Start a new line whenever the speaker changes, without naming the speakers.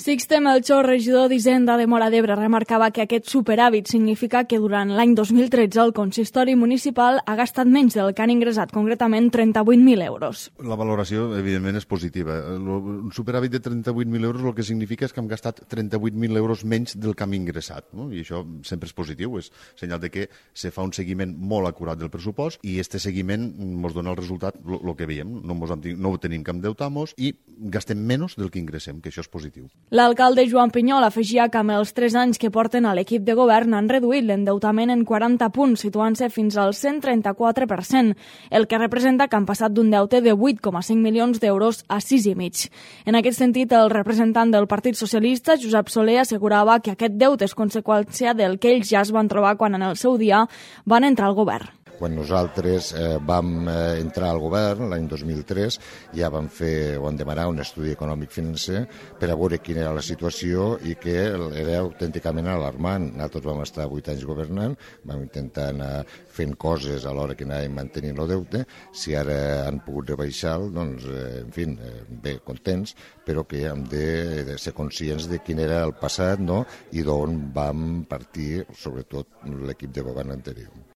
Sixte Melchor, regidor d'Hisenda de Móra d'Ebre, remarcava que aquest superàvit significa que durant l'any 2013 el consistori municipal ha gastat menys del que han ingressat, concretament 38.000 euros.
La valoració, evidentment, és positiva. Un superàvit de 38.000 euros el que significa és que hem gastat 38.000 euros menys del que hem ingressat, no? I això sempre és positiu, és senyal de que se fa un seguiment molt acurat del pressupost i este seguiment ens dona el resultat, el que veiem, no tenim que endeutar-nos i gastem menys del que ingressem, que això és positiu.
L'alcalde Joan Pinyol afegia que amb els 3 anys que porten a l'equip de govern han reduït l'endeutament en 40 punts, situant-se fins al 134%, el que representa que han passat d'un deute de 8,5 milions d'euros a 6,5. En aquest sentit, el representant del Partit Socialista, Josep Soler, assegurava que aquest deute és conseqüència del que ells ja es van trobar quan en el seu dia van entrar al govern.
Quan nosaltres vam entrar al govern, l'any 2003, ja vam demanar un estudi econòmic financer per a veure quina era la situació i que era autènticament alarmant. Nosaltres vam estar 8 anys governant, vam intentar anar fent coses a l'hora que anàvem mantenint el deute. Si ara han pogut rebaixar, doncs, en fi, bé, contents, però que hem de ser conscients de quin era el passat, no?, i d'on vam partir, sobretot l'equip de govern anterior.